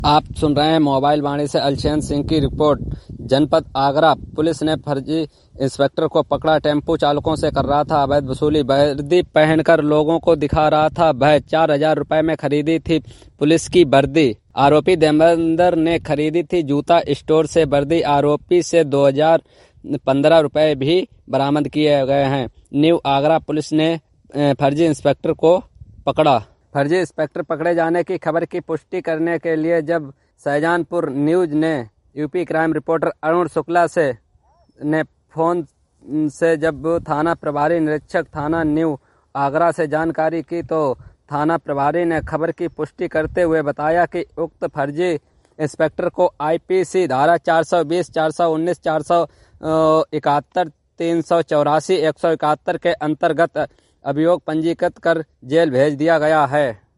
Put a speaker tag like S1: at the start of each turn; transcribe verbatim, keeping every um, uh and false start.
S1: आप सुन रहे हैं मोबाइल वाणी से अलचैन सिंह की रिपोर्ट। जनपद आगरा पुलिस ने फर्जी इंस्पेक्टर को पकड़ा। टेम्पो चालकों से कर रहा था अवैध वसूली। वर्दी पहनकर लोगों को दिखा रहा था भय। चार हजार रुपए में खरीदी थी पुलिस की वर्दी। आरोपी देवेंद्र ने खरीदी थी जूता स्टोर से वर्दी। आरोपी से दो हजार पंद्रह रुपए भी बरामद किए गए हैं। न्यू आगरा पुलिस ने फर्जी इंस्पेक्टर को पकड़ा। फर्जी इंस्पेक्टर पकड़े जाने की खबर की पुष्टि करने के लिए जब शाहजहांपुर न्यूज ने UP crime reporter Arun Shukla से ने फोन से जब थाना प्रभारी निरीक्षक थाना न्यू आगरा से जानकारी की तो थाना प्रभारी ने खबर की पुष्टि करते हुए बताया कि उक्त फर्जी इंस्पेक्टर को आईपीसी धारा चार सौ बीस, चार सौ उन्नीस, चार सौ इकहत्तर, तीन सौ चौरासी, एक सौ इकहत्तर के अंतर्गत अभियोग पंजीकृत कर जेल भेज दिया गया है।